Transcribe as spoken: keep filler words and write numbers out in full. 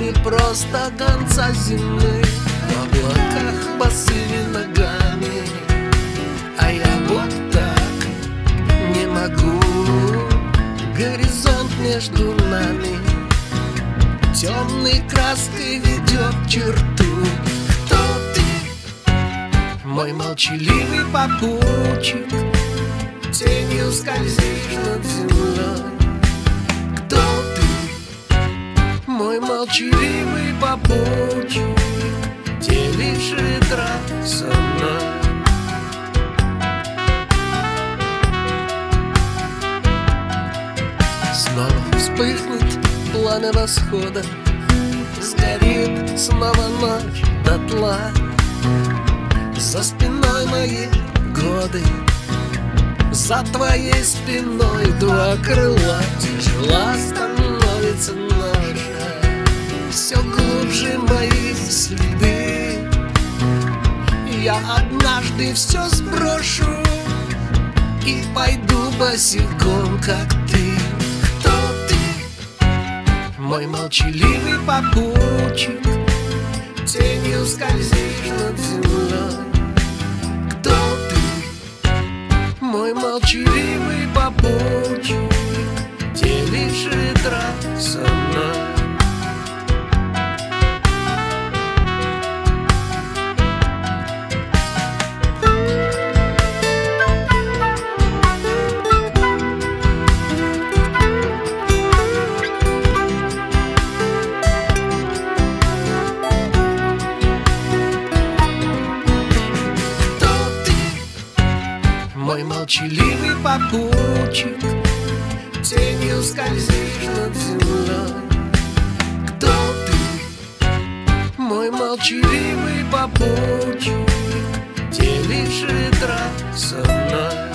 не просто конца зимы. В облаках босыми ногами, а я вот так не могу. Горизонт между нами темной краской ведет черту. Кто ты? Мой молчаливый попутчик, тенью скользишь над землей. Кто ты? Мой молчаливый попутчик, делишь ветра со мной. Снова вспыхнет пламя восхода, сгорит снова ночь дотла. За спиной мои годы, за твоей спиной два крыла. Тяжела становится ноша, все глубже мои следы. Я однажды все сброшу и пойду босиком, как ты. Кто ты? Мой молчаливый попутчик, тенью скользишь над землей. Кто ты? Мой молчаливый попутчик, делишь ветра со мной. Мой молчаливый попутчик, тенью скользишь над землей. Кто ты? Мой молчаливый попутчик, делишь ветра со мной.